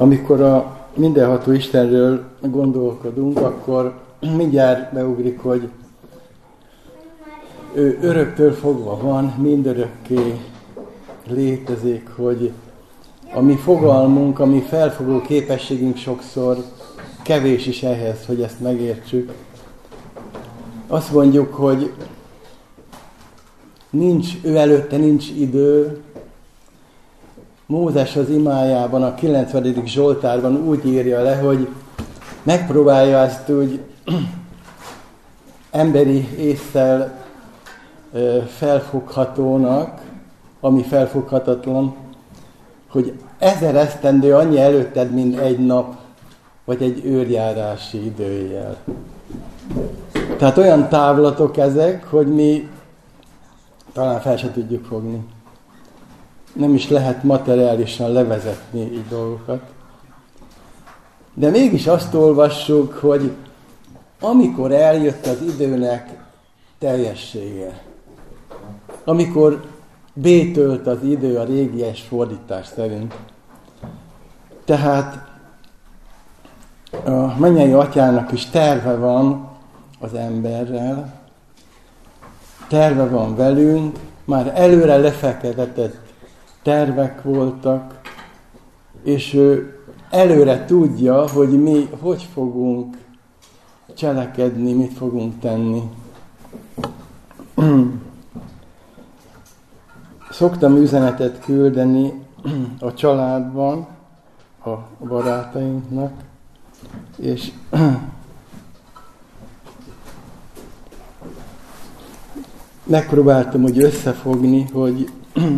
Amikor a mindenható Istenről gondolkodunk, akkor mindjárt beugrik, hogy ő öröktől fogva van, mindörökké létezik, hogy a mi fogalmunk, a mi felfogó képességünk sokszor kevés is ehhez, hogy ezt megértsük. Azt mondjuk, hogy ő előtte nincs idő. Mózes az imájában, a 90. Zsoltárban úgy írja le, hogy megpróbálja ezt úgy emberi ésszel felfoghatónak, ami felfoghatatlan, hogy 1000 esztendő annyi előtted, mint egy nap, vagy egy őrjárási időjel. Tehát olyan távlatok ezek, hogy mi talán fel se tudjuk fogni. Nem is lehet materiálisan levezetni így dolgokat. De mégis azt olvassuk, hogy amikor eljött az időnek teljessége, amikor bétölt az idő a régies fordítás szerint, tehát a mennyei atyának is terve van az emberrel, terve van velünk, már előre lefektetett tervek voltak, és ő előre tudja, hogy mi hogy fogunk cselekedni, mit fogunk tenni. Szoktam üzenetet küldeni a családban, a barátainknak, és megpróbáltam úgy összefogni, hogy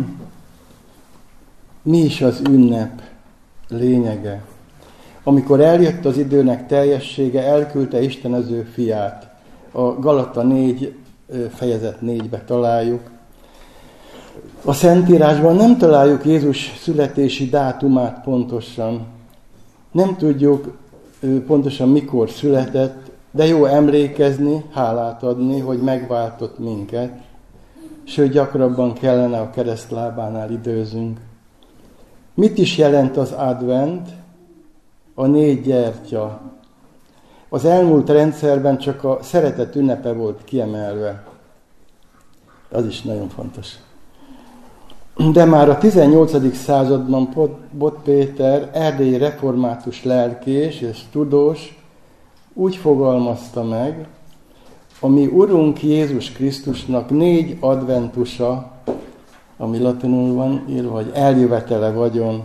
mi is az ünnep lényege. Amikor eljött az időnek teljessége, elküldte Isten az ő fiát. A Galata 4 fejezet 4-be találjuk. A Szentírásban nem találjuk Jézus születési dátumát pontosan. Nem tudjuk pontosan mikor született, de jó emlékezni, hálát adni, hogy megváltott minket, sőt gyakrabban kellene a keresztlábánál időzünk. Mit is jelent az advent? A 4 gyertya. Az elmúlt rendszerben csak a szeretet ünnepe volt kiemelve. Az is nagyon fontos. De már a 18. században Bot Péter, erdélyi református lelkész és tudós úgy fogalmazta meg, a mi Urunk Jézus Krisztusnak 4 adventusa, ami latinul van írva, hogy eljövetele vagyon.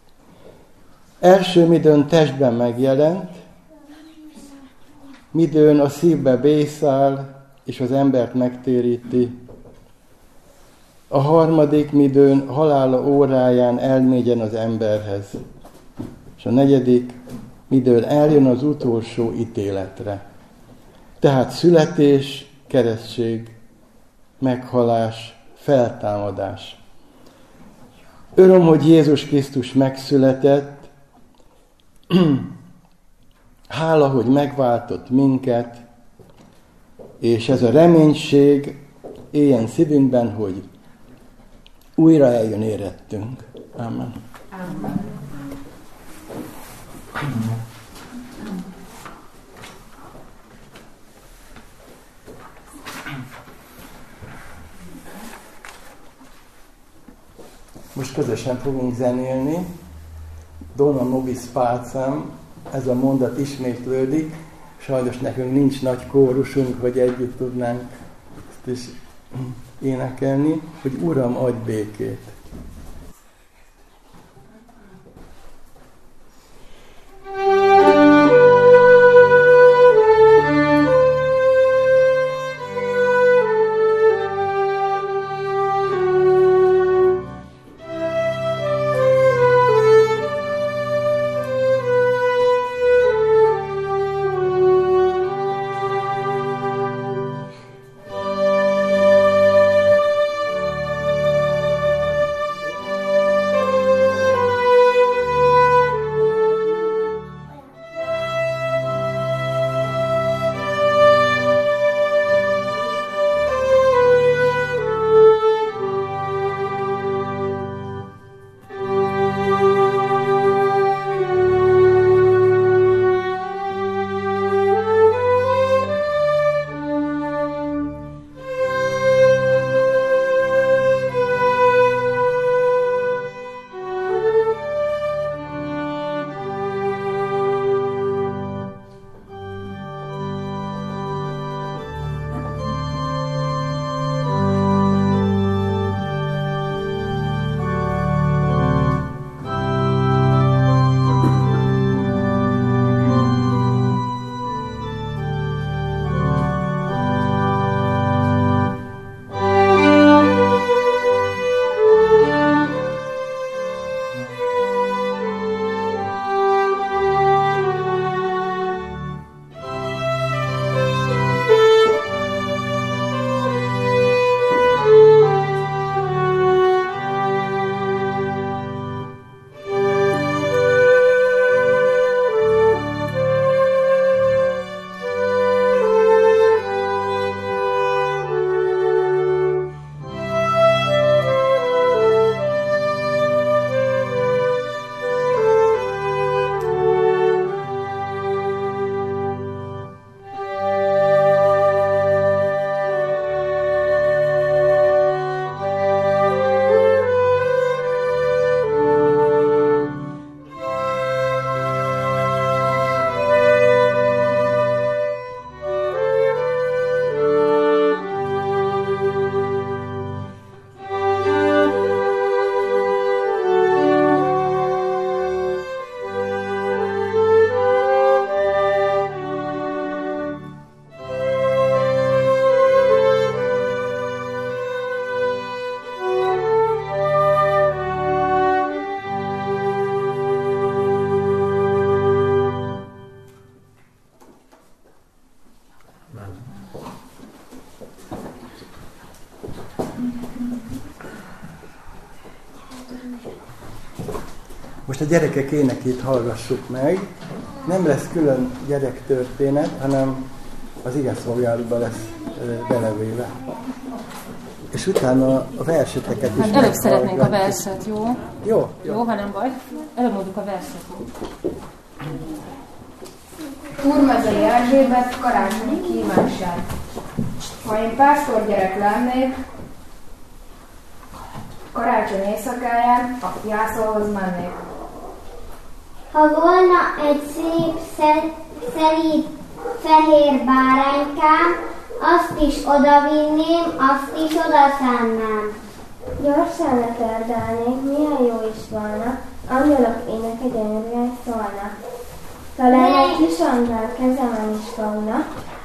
Első midőn testben megjelent, midőn a szívbe bészál, és az embert megtéríti. A harmadik midőn halála óráján elmégyen az emberhez. És a negyedik midőn eljön az utolsó ítéletre. Tehát születés, keresztség, meghalás, feltámadás. Öröm, hogy Jézus Krisztus megszületett, hála, hogy megváltott minket, és ez a reménység éljen szívünkben, hogy újra eljön érettünk. Amen. Amen. Most közösen fogunk zenélni. Dona nobis pacem, ez a mondat ismétlődik. Sajnos nekünk nincs nagy kórusunk, hogy együtt tudnánk ezt is énekelni, hogy Uram, adj békét. a gyerekek énekét hallgassuk meg. Nem lesz külön gyerektörténet, hanem az igeszolgálatban lesz belevéve. És utána a verseteket is hát előbb szeretnénk a verset, jó? Jó, ha nem baj. Előbb mondjuk a verset. Úrmegyei Erzsébet karácsonyi kívánság. Ha én pásztorgyerek lennék, karácsony éjszakáján a jászolhoz mennék. Ha volna egy szép, szelíd, fehér báránykám, azt is odavinném, azt is odaszánnám. Gyorsan leterdálnék, milyen jó is volna, angyalok éneke gyönyörűen szólnak. Talán egy kis angyal kezemen is fogna,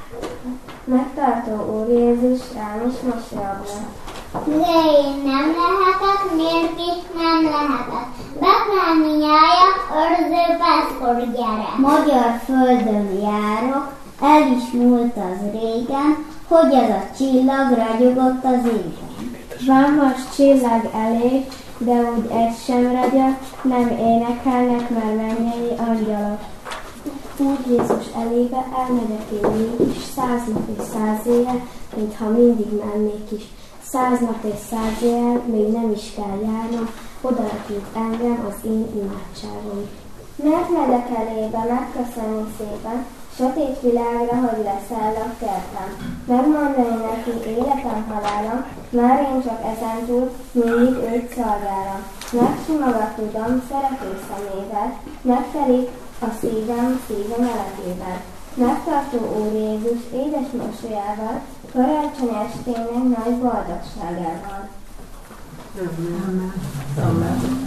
megtartó Úr Jézus rám is mosolyogna. De én nem lehetek, miért is nem lehetek? Be kell minnyájak, őrző pásztor gyerek. Magyar földön járok, el is múlt az régen, hogy ez a csillag ragyogott az égen. Van most csillag elég, de úgy egy sem ragyog, nem énekelnek, mert mennyei angyalok. Úr Jézus elébe elmegyek én mégis, 100 nap és 100 éve, mintha mindig mennék is. 100 nap és 100 éve, még nem is kell járnom, odarakít engem az én imádságom. Mert megyek elébe, megköszönni szépen, sötét világra, hogy leszáll a kertem. Megmondani neki életem, halálom, már én csak ezentúl mindig őt szolgálom. Megsimogat tudom szerető szemével, megtelik a szívem eletével. Megtartó Úr Jézus édes mosolyával, karácsony estének nagy boldogságával. Amen. Amen.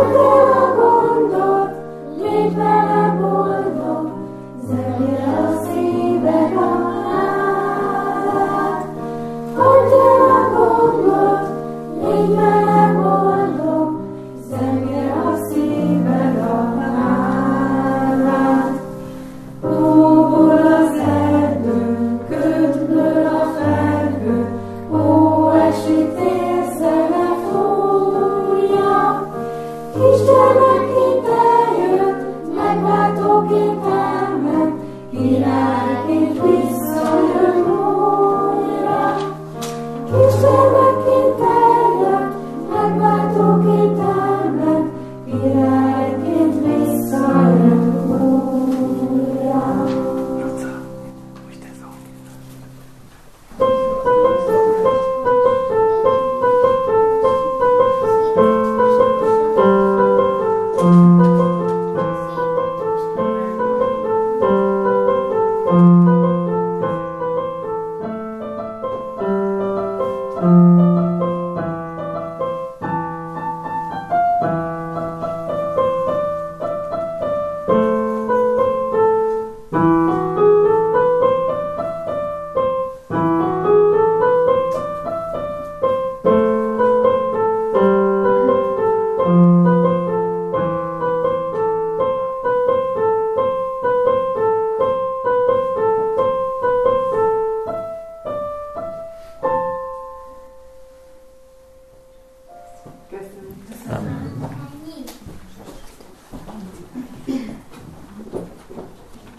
Légy vele boldog, zengje a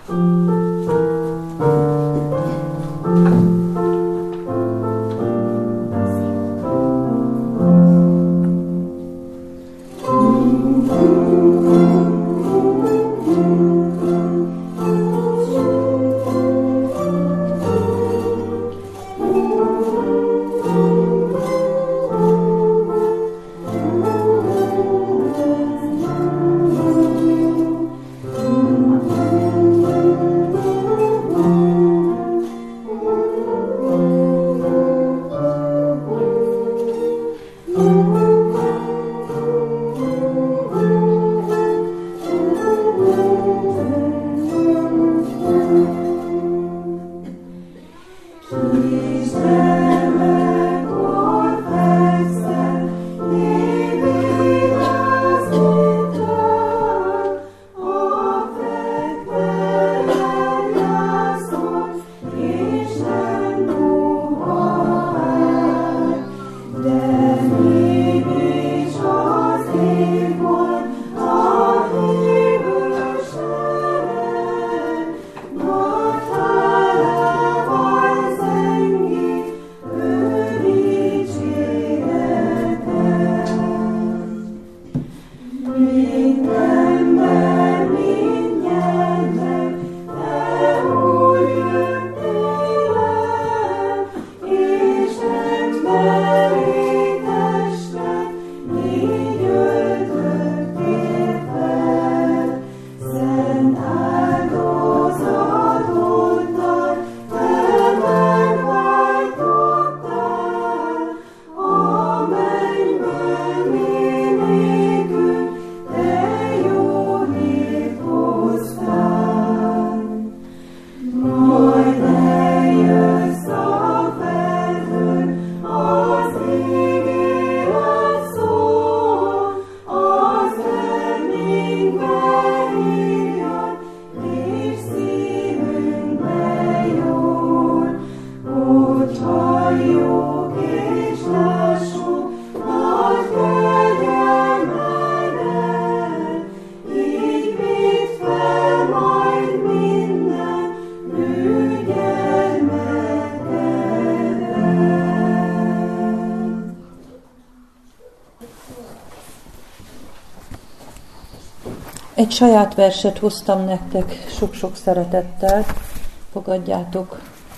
Egy saját verset hoztam nektek sok-sok szeretettel, fogadjátok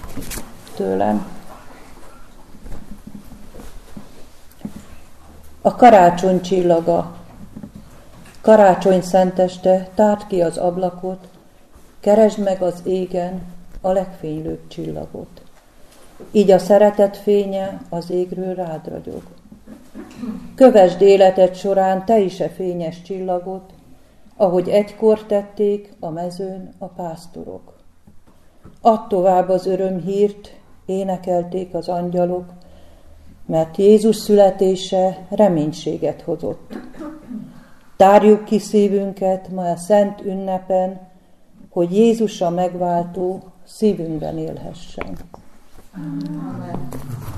tőlem. A karácsony csillaga. Karácsony szenteste, tárd ki az ablakot, keresd meg az égen a legfénylőbb csillagot. Így a szeretet fénye az égről rád ragyog. Kövesd életed során te is e fényes csillagot, ahogy egykor tették a mezőn a pásztorok. Add tovább az örömhírt, énekelték az angyalok, mert Jézus születése reménységet hozott. Tárjuk ki szívünket ma a szent ünnepen, hogy Jézus a megváltó szívünkben élhessen. Amen.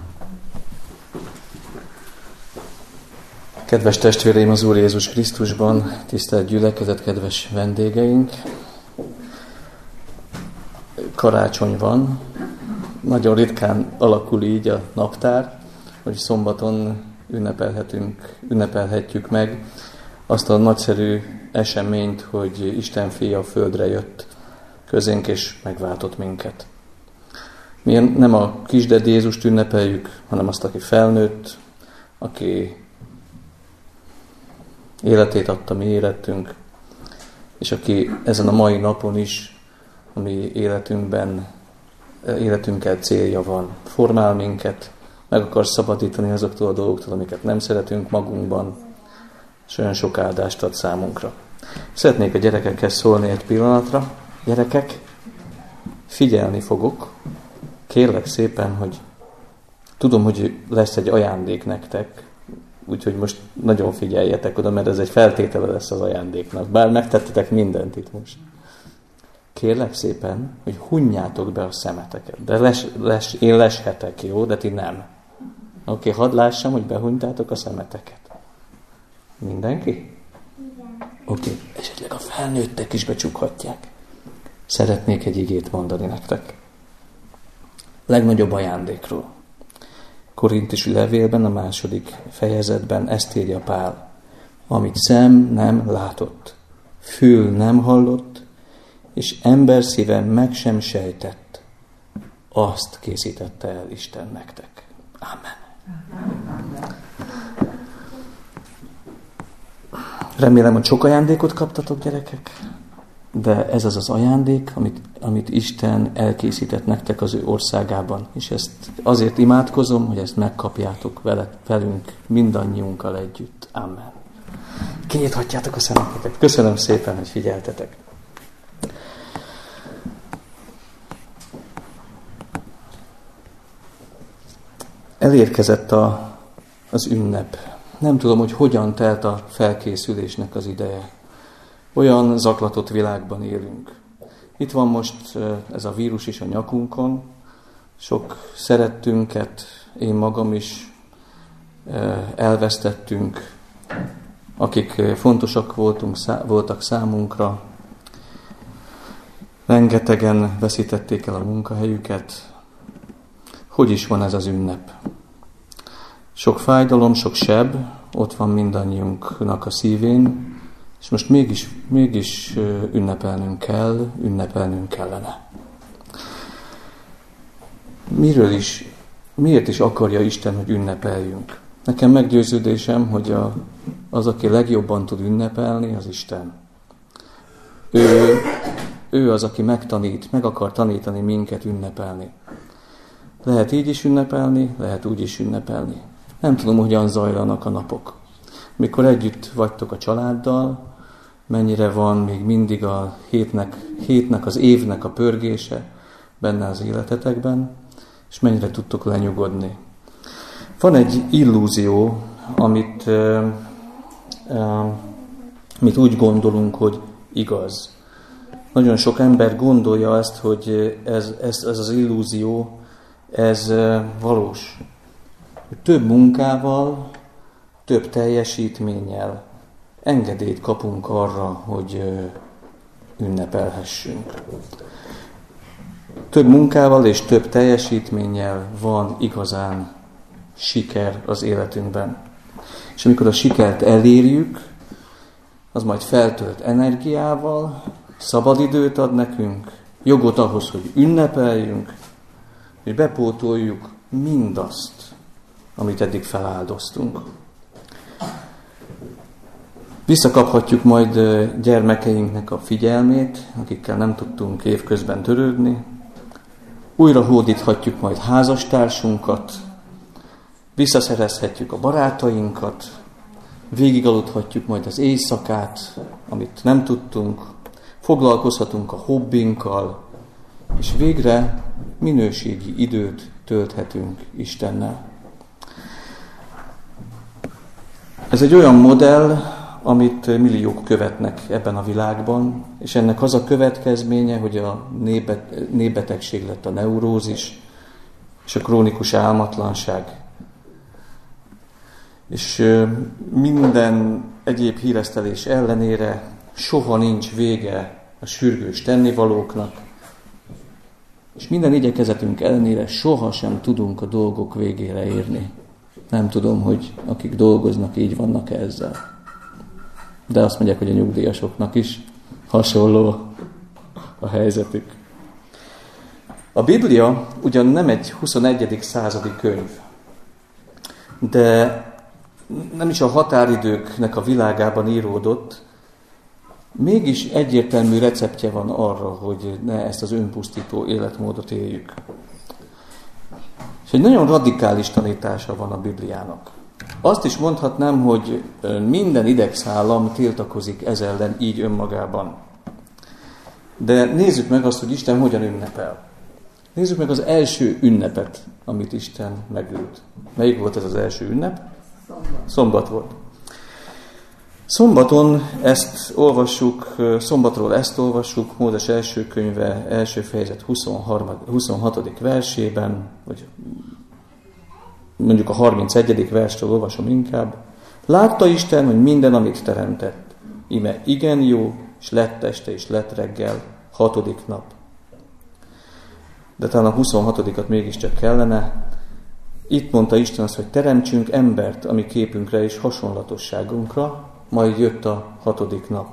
Kedves testvéreim az Úr Jézus Krisztusban, tisztelt gyülekezet, kedves vendégeink! Karácsony van, nagyon ritkán alakul így a naptár, hogy szombaton ünnepelhetjük meg azt a nagyszerű eseményt, hogy Isten fia a földre jött közénk és megváltott minket. Mi nem a kisded Jézust ünnepeljük, hanem azt, aki felnőtt, aki életét adta mi életünk, és aki ezen a mai napon is, a mi életünkkel célja van, formál minket, meg akar szabadítani azoktól a dolgoktól, amiket nem szeretünk magunkban, és olyan sok áldást ad számunkra. Szeretnék a gyerekekhez szólni egy pillanatra. Gyerekek, figyelni fogok. Kérlek szépen, hogy tudom, hogy lesz egy ajándék nektek, úgyhogy most nagyon figyeljetek oda, mert ez egy feltétele lesz az ajándéknak. Bár megtettetek mindent itt most. Kérlek szépen, hogy hunjátok be a szemeteket. De én leshetek, jó? De ti nem. Oké, hadd lássam, hogy behunytátok a szemeteket. Mindenki? Oké, esetleg a felnőttek is becsukhatják. szeretnék egy igét mondani nektek. Legnagyobb ajándékról. Korintusi levélben, a 2. fejezetben ezt írja Pál, amit szem nem látott, fül nem hallott, és ember szíve meg sem sejtett, azt készítette el Isten nektek. Amen. Remélem, hogy sok ajándékot kaptatok, gyerekek, de ez az az ajándék, amit Isten elkészített nektek az ő országában. És ezt azért imádkozom, hogy ezt megkapjátok velünk, mindannyiunkkal együtt. Amen. Kinyithatjátok a szemeteket. Köszönöm szépen, hogy figyeltetek. Elérkezett az ünnep. Nem tudom, hogy hogyan telt a felkészülésnek az ideje. Olyan zaklatott világban élünk. Itt van most ez a vírus is a nyakunkon. Sok szerettünket, én magam is elvesztettünk, akik fontosak voltak számunkra. Rengetegen veszítették el a munkahelyüket. Hogy is van ez az ünnep? Sok fájdalom, sok seb, ott van mindannyiunknak a szívén, és most mégis ünnepelnünk kellene. Miért is akarja Isten, hogy ünnepeljünk? Nekem meggyőződésem, hogy az, aki legjobban tud ünnepelni, az Isten. Ő az, aki meg akar tanítani minket ünnepelni. Lehet így is ünnepelni, lehet úgy is ünnepelni. Nem tudom, hogyan zajlanak a napok. Mikor együtt vagytok a családdal, mennyire van még mindig a hétnek, az évnek a pörgése benne az életetekben, és mennyire tudtok lenyugodni. Van egy illúzió, amit úgy gondolunk, hogy igaz. Nagyon sok ember gondolja ezt, hogy ez az illúzió, ez valós. Több munkával, több teljesítménnyel engedélyt kapunk arra, hogy ünnepelhessünk. Több munkával és több teljesítménnyel van igazán siker az életünkben. És amikor a sikert elérjük, az majd feltölt energiával, szabadidőt ad nekünk, jogot ahhoz, hogy ünnepeljünk, és bepótoljuk mindazt, amit eddig feláldoztunk. Visszakaphatjuk majd gyermekeinknek a figyelmét, akikkel nem tudtunk évközben törődni. Újra hódíthatjuk majd házastársunkat, visszaszerezhetjük a barátainkat, végigaludhatjuk majd az éjszakát, amit nem tudtunk, foglalkozhatunk a hobbinkkal, és végre minőségi időt tölthetünk Istennel. Ez egy olyan modell, amit milliók követnek ebben a világban, és ennek az a következménye, hogy a népbetegség lett a neurózis, és a krónikus álmatlanság. És minden egyéb híresztelés ellenére soha nincs vége a sürgős tennivalóknak, és minden igyekezetünk ellenére soha sem tudunk a dolgok végére érni. Nem tudom, hogy akik dolgoznak, így vannak ezzel. De azt mondják, hogy a nyugdíjasoknak is hasonló a helyzetük. A Biblia ugyan nem egy 21. századi könyv, de nem is a határidőknek a világában íródott, mégis egyértelmű receptje van arra, hogy ne ezt az önpusztító életmódot éljük. És egy nagyon radikális tanítása van a Bibliának. Azt is mondhatnám, hogy minden idegszállam tiltakozik ez ellen így önmagában. De nézzük meg azt, hogy Isten hogyan ünnepel. Nézzük meg az első ünnepet, amit Isten megült. Melyik volt ez az első ünnep? Szombat volt. Szombatról ezt olvassuk Mózes első könyve, első fejezet 26. versében, vagy mondjuk a 31. verstől olvasom inkább. Látta Isten, hogy minden, amit teremtett, íme igen jó, és lett este, és lett reggel, 6. nap. De talán a 26-at mégiscsak kellene. Itt mondta Isten azt, hogy teremtsünk embert a mi képünkre és hasonlatosságunkra, majd jött a 6. nap.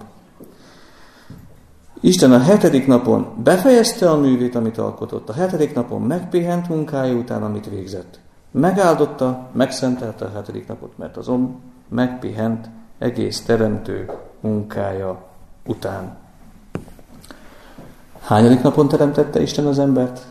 Isten a 7. napon befejezte a művét, amit alkotott. A 7. napon megpihent munkája után, amit végzett. Megáldotta, megszentelte a 7. napot, mert azon megpihent egész teremtő munkája után. Hányadik napon teremtette Isten az embert?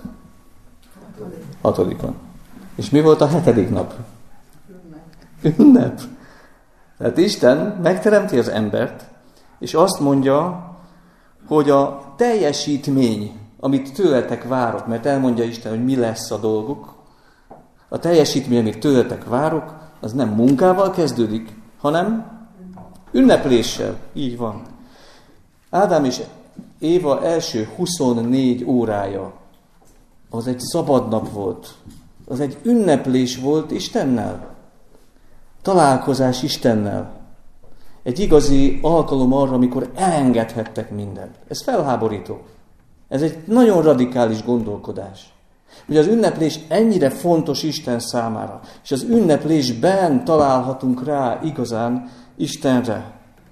6. És mi volt a 7. nap? Ünnep. Tehát Isten megteremti az embert, és azt mondja, hogy a teljesítmény, amit tőletek várok, mert elmondja Isten, hogy mi lesz a dolguk, a teljesítmény, amit tőletek várok, az nem munkával kezdődik, hanem ünnepléssel. Így van. Ádám és Éva első 24 órája, az egy szabad nap volt. Az egy ünneplés volt Istennel. Találkozás Istennel. Egy igazi alkalom arra, amikor elengedhettek mindent. Ez felháborító. Ez egy nagyon radikális gondolkodás. Hogy az ünneplés ennyire fontos Isten számára, és az ünneplésben találhatunk rá igazán Istenre.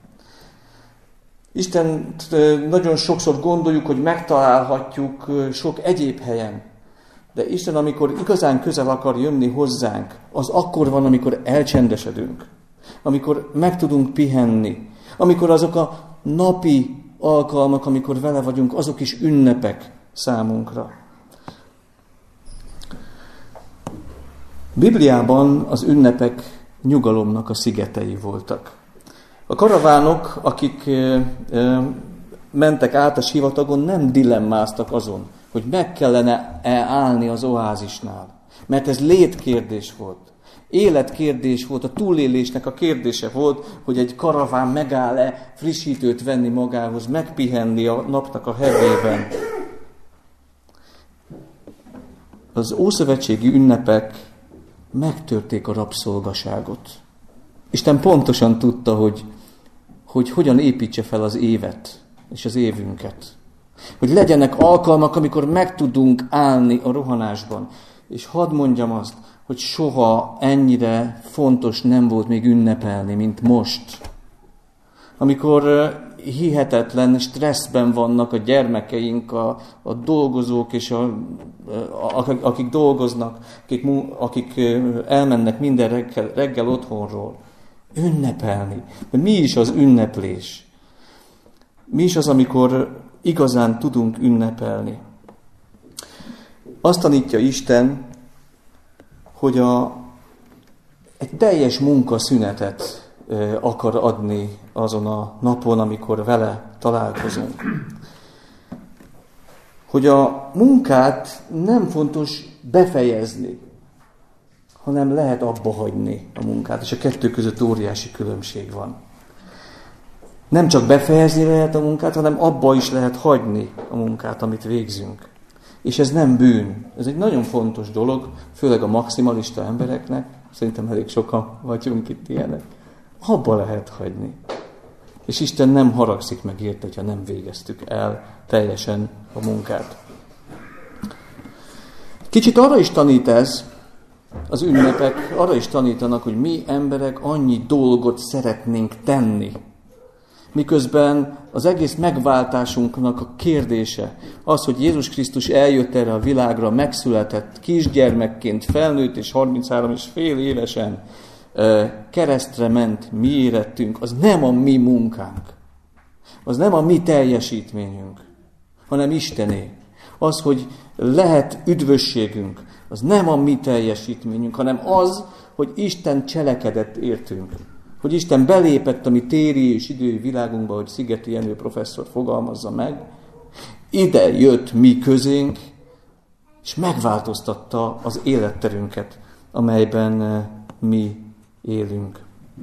Istent nagyon sokszor gondoljuk, hogy megtalálhatjuk sok egyéb helyen. De Isten, amikor igazán közel akar jönni hozzánk, az akkor van, amikor elcsendesedünk. Amikor meg tudunk pihenni. Amikor azok a napi alkalmak, amikor vele vagyunk, azok is ünnepek számunkra. Bibliában az ünnepek nyugalomnak a szigetei voltak. A karavánok, akik mentek át a sivatagon, nem dilemmáztak azon, hogy meg kellene állni az oázisnál. Mert ez létkérdés volt. Életkérdés volt, a túlélésnek a kérdése volt, hogy egy karaván megáll-e frissítőt venni magához, megpihenni a napnak a hevében. Az ószövetségi ünnepek megtörték a rabszolgaságot. Isten pontosan tudta, hogy hogyan építse fel az évet és az évünket. Hogy legyenek alkalmak, amikor meg tudunk állni a rohanásban. És hadd mondjam azt, hogy soha ennyire fontos nem volt még ünnepelni, mint most. Amikor hihetetlen stresszben vannak a gyermekeink, a dolgozók, és akik dolgoznak, akik elmennek minden reggel otthonról. Ünnepelni. De mi is az ünneplés? Mi is az, amikor igazán tudunk ünnepelni? Azt tanítja Isten, hogy egy teljes munkaszünetet akar adni azon a napon, amikor vele találkozunk. Hogy a munkát nem fontos befejezni, hanem lehet abba hagyni a munkát, és a kettő között óriási különbség van. Nem csak befejezni lehet a munkát, hanem abba is lehet hagyni a munkát, amit végzünk. És ez nem bűn. Ez egy nagyon fontos dolog, főleg a maximalista embereknek. Szerintem elég sokan vagyunk itt ilyenek. Abba lehet hagyni. És Isten nem haragszik meg érte, hogyha nem végeztük el teljesen a munkát. Kicsit arra is tanít ez, az ünnepek arra is tanítanak, hogy mi emberek annyi dolgot szeretnénk tenni. Miközben az egész megváltásunknak a kérdése az, hogy Jézus Krisztus eljött erre a világra, megszületett kisgyermekként, felnőtt és 33,5 évesen keresztre ment, mi érettünk, az nem a mi munkánk, az nem a mi teljesítményünk, hanem Istené. Az, hogy lehet üdvösségünk, az nem a mi teljesítményünk, hanem az, hogy Isten cselekedett értünk. Hogy Isten belépett a mi téri és idői világunkba, hogy Szigeti Jenő professzor fogalmazza meg, ide jött mi közénk, és megváltoztatta az életterünket, amelyben mi élünk.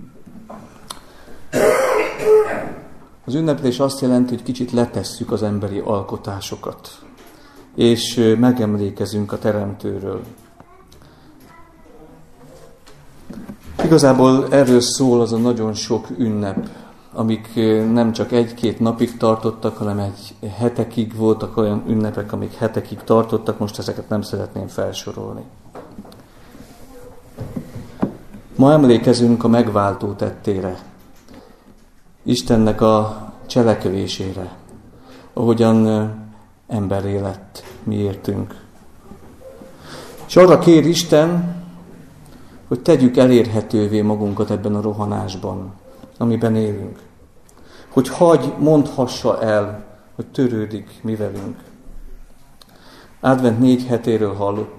Az ünneplés azt jelenti, hogy kicsit letesszük az emberi alkotásokat, és megemlékezünk a Teremtőről. Igazából erről szól az a nagyon sok ünnep, amik nem csak egy-két napig tartottak, hanem egy hetekig voltak olyan ünnepek, amik hetekig tartottak, most ezeket nem szeretném felsorolni. Ma emlékezünk a megváltó tettére, Istennek a cselekvésére, ahogyan emberré lett miértünk. És arra kér Isten, hogy tegyük elérhetővé magunkat ebben a rohanásban, amiben élünk. Hogy mondhassa el, hogy törődik mi velünk. Advent 4 hetéről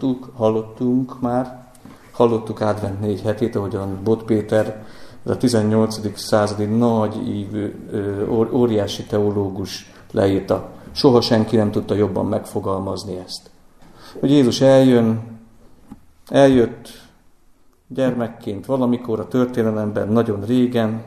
hallottuk Advent 4 hetét, ahogyan Bot Péter, ez a 18. századi nagy ívű, óriási teológus leírta. Soha senki nem tudta jobban megfogalmazni ezt. Hogy Jézus eljött gyermekként valamikor a történelemben, nagyon régen,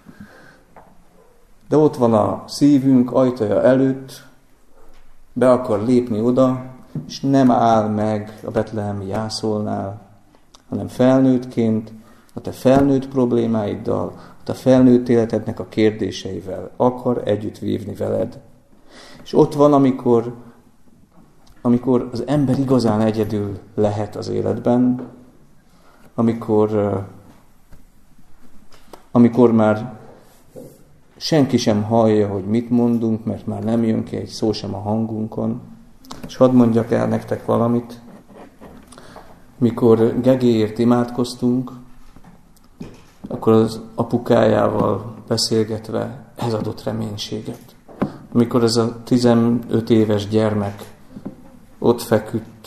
de ott van a szívünk ajtaja előtt, be akar lépni oda, és nem áll meg a betlehemi jászolnál, hanem felnőttként, a te felnőtt problémáiddal, a te felnőtt életednek a kérdéseivel akar együtt vívni veled. És ott van, amikor az ember igazán egyedül lehet az életben, amikor már senki sem hallja, hogy mit mondunk, mert már nem jön ki egy szó sem a hangunkon. És hadd mondjak el nektek valamit. Mikor Gegéért imádkoztunk, akkor az apukájával beszélgetve ez adott reménységet. Amikor ez a 15 éves gyermek ott feküdt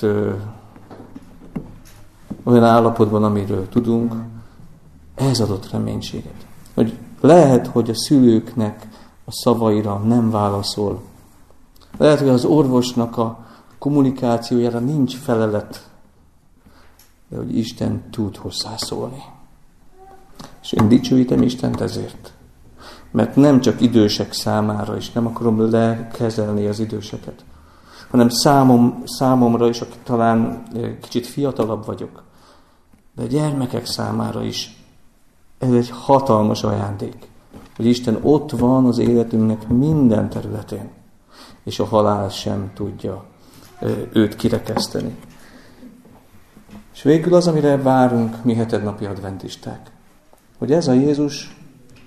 olyan állapotban, amiről tudunk, ez adott reménységet. Hogy lehet, hogy a szülőknek a szavaira nem válaszol. Lehet, hogy az orvosnak a kommunikációjára nincs felelet, de hogy Isten tud hozzászólni. És én dicsőítem Istent ezért. Mert nem csak idősek számára, és nem akarom lekezelni az időseket, hanem számomra is, aki talán kicsit fiatalabb vagyok, de a gyermekek számára is ez egy hatalmas ajándék, hogy Isten ott van az életünknek minden területén, és a halál sem tudja őt kirekeszteni. És végül az, amire várunk mi hetednapi adventisták, hogy ez a Jézus,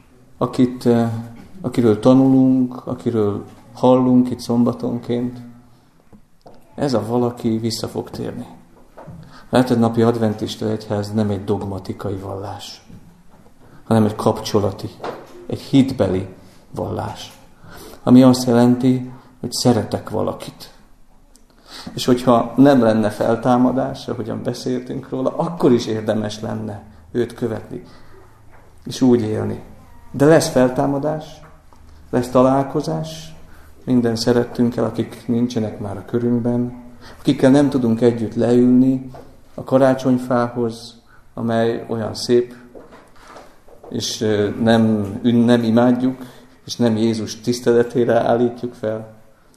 akiről tanulunk, akiről hallunk itt szombatonként, ez a valaki vissza fog térni. A hetednapi adventista egyház nem egy dogmatikai vallás, hanem egy kapcsolati, egy hitbeli vallás. Ami azt jelenti, hogy szeretek valakit. És hogyha nem lenne feltámadás, ahogyan beszéltünk róla, akkor is érdemes lenne őt követni, és úgy élni. De lesz feltámadás, lesz találkozás, minden szerettünkkel, akik nincsenek már a körünkben, akikkel nem tudunk együtt leülni a karácsonyfához, amely olyan szép, és nem imádjuk, és nem Jézus tiszteletére állítjuk fel.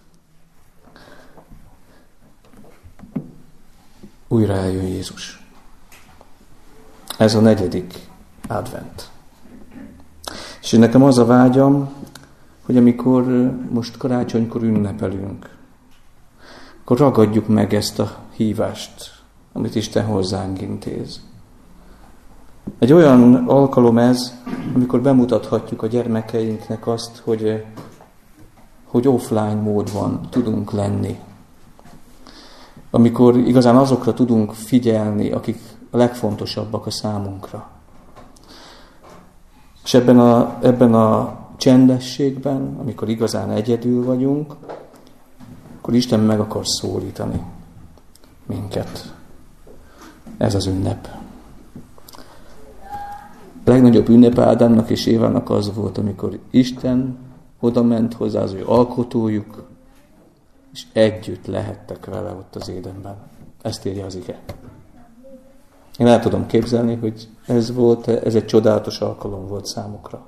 Újra eljön Jézus. Ez a 4. advent. És nekem az a vágyam, hogy amikor most karácsonykor ünnepelünk, akkor ragadjuk meg ezt a hívást, amit Isten hozzánk intéz. Egy olyan alkalom ez, amikor bemutathatjuk a gyermekeinknek azt, hogy offline módban tudunk lenni. Amikor igazán azokra tudunk figyelni, akik a legfontosabbak a számunkra. És ebben a csendességben, amikor igazán egyedül vagyunk, akkor Isten meg akar szólítani minket. Ez az ünnep. A legnagyobb ünnep Ádámnak és Évának az volt, amikor Isten oda ment hozzá, az ő alkotójuk, és együtt lehettek vele ott az Édenben. Ezt írja az ige. Én el tudom képzelni, hogy ez egy csodálatos alkalom volt számukra.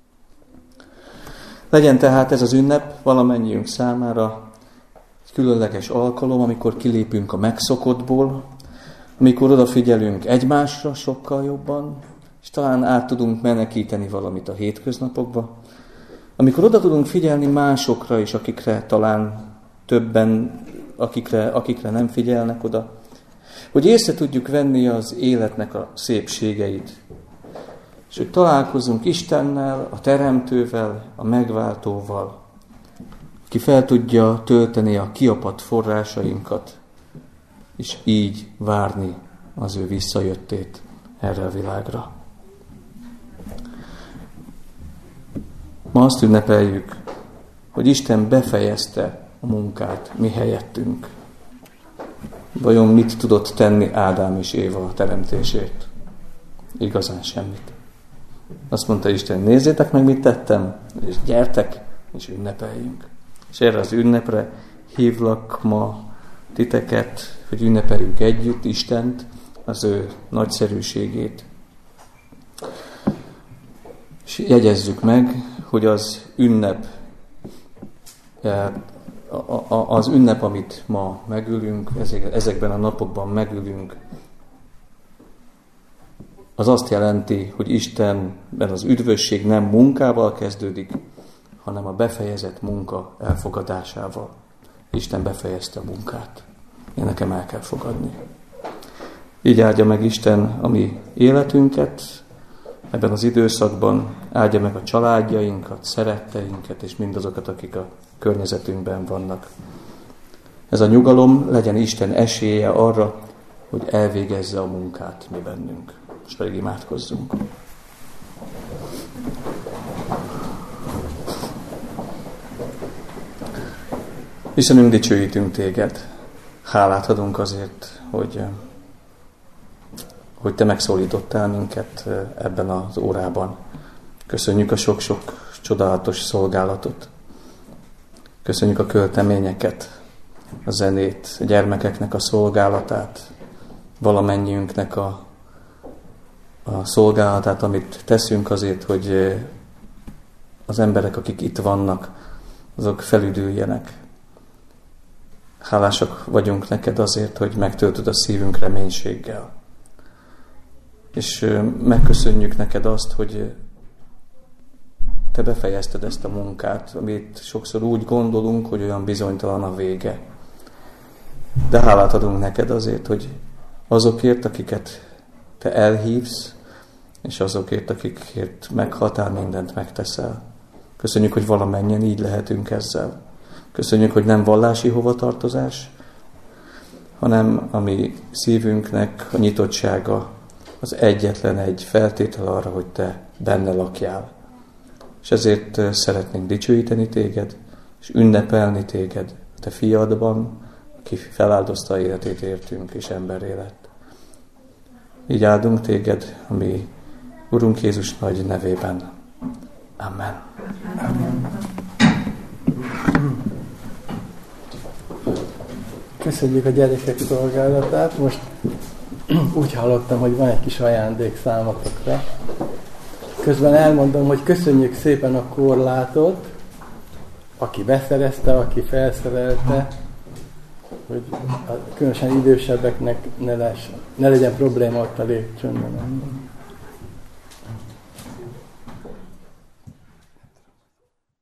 Legyen tehát ez az ünnep valamennyiünk számára egy különleges alkalom, amikor kilépünk a megszokottból, amikor odafigyelünk egymásra sokkal jobban, és talán át tudunk menekíteni valamit a hétköznapokba, Amikor oda tudunk figyelni másokra is, akikre talán többen, akikre nem figyelnek oda, hogy észre tudjuk venni az életnek a szépségeit, és hogy találkozunk Istennel, a Teremtővel, a Megváltóval, aki fel tudja tölteni a kiapadt forrásainkat, és így várni az ő visszajöttét erre a világra. Ma azt ünnepeljük, hogy Isten befejezte a munkát mi helyettünk. Vajon mit tudott tenni Ádám és Éva a teremtésért? Igazán semmit. Azt mondta Isten, nézzétek meg, mit tettem, és gyertek, és ünnepeljünk. És erre az ünnepre hívlak ma titeket, hogy ünnepeljük együtt Istent, az ő nagyszerűségét. És jegyezzük meg, hogy az ünnep, amit ma megülünk, ezekben a napokban megülünk, az azt jelenti, hogy Istenben az üdvösség nem munkával kezdődik, hanem a befejezett munka elfogadásával. Isten befejezte a munkát. Én nekem el kell fogadni. Így áldja meg Isten a mi életünket, ebben az időszakban áldja meg a családjainkat, szeretteinket, és mindazokat, akik a környezetünkben vannak. Ez a nyugalom legyen Isten esélye arra, hogy elvégezze a munkát mi bennünk. Most pedig imádkozzunk. Istenünk, dicsőítünk téged. Hálát adunk azért, hogy Te megszólítottál minket ebben az órában. Köszönjük a sok-sok csodálatos szolgálatot. Köszönjük a költeményeket, a zenét, a gyermekeknek a szolgálatát, valamennyiünknek a szolgálatát, amit teszünk azért, hogy az emberek, akik itt vannak, azok felüdüljenek. Hálásak vagyunk neked azért, hogy megtöltöd a szívünk reménységgel. És megköszönjük neked azt, hogy te befejezted ezt a munkát, amit sokszor úgy gondolunk, hogy olyan bizonytalan a vége. De hálát adunk neked azért, hogy azokért, akiket te elhívsz, és azokért, akikért meghatál, mindent megteszel. Köszönjük, hogy valamennyien így lehetünk ezzel. Köszönjük, hogy nem vallási hovatartozás, hanem a mi szívünknek a nyitottsága az egyetlen egy feltétel arra, hogy te benne lakjál. És ezért szeretnénk dicsőíteni téged, és ünnepelni téged a te fiadban, aki feláldozta életét értünk, és emberré lett. Így áldunk téged, a mi Urunk Jézus nagy nevében. Amen. Amen. Köszönjük a gyerekek szolgálatát. Most úgy hallottam, hogy van egy kis ajándék számotokra. Közben elmondom, hogy köszönjük szépen a korlátot, aki beszerezte, aki felszerelte, hogy a különösen idősebbeknek ne legyen probléma ott a lépcsőn.